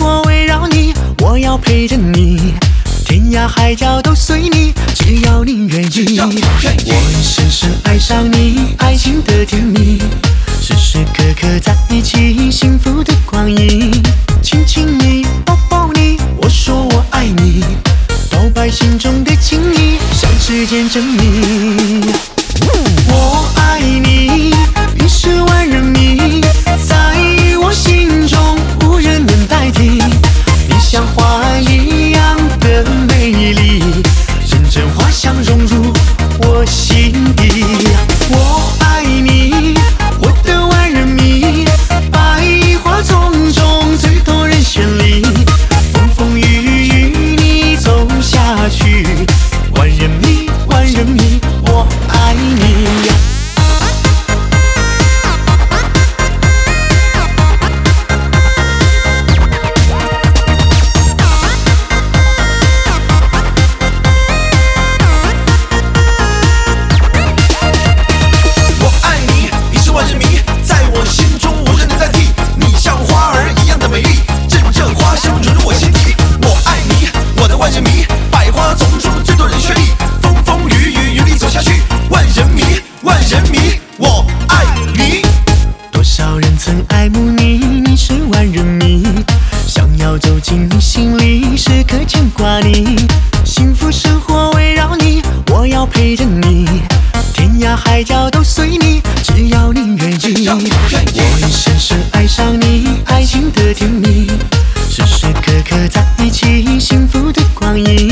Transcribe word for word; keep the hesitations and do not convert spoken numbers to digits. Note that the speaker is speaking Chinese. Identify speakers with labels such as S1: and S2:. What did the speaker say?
S1: 活围绕你，我要陪着你，天涯海角都随你，只要你愿意。我深深爱上你，爱情的甜蜜，时时刻刻在一起，幸福的光阴。亲亲你，抱抱你，我说我爱你，告白心中的情意，向时间证明。我爱你，你是万人迷，在我心中无人能代替。你像花一样的美丽，阵阵花香融入我心底。我爱你，我的万人迷，百花丛中最动人绚丽，风风雨雨你走下去，万人迷，万人迷，我爱你。爱慕你，你是万人迷，想要走进你心里，时刻牵挂你，幸福生活围绕你，我要陪着你，天涯海角都随你，只要你愿意。我深深爱上你，爱情的甜蜜，时时刻刻在一起，幸福的光阴。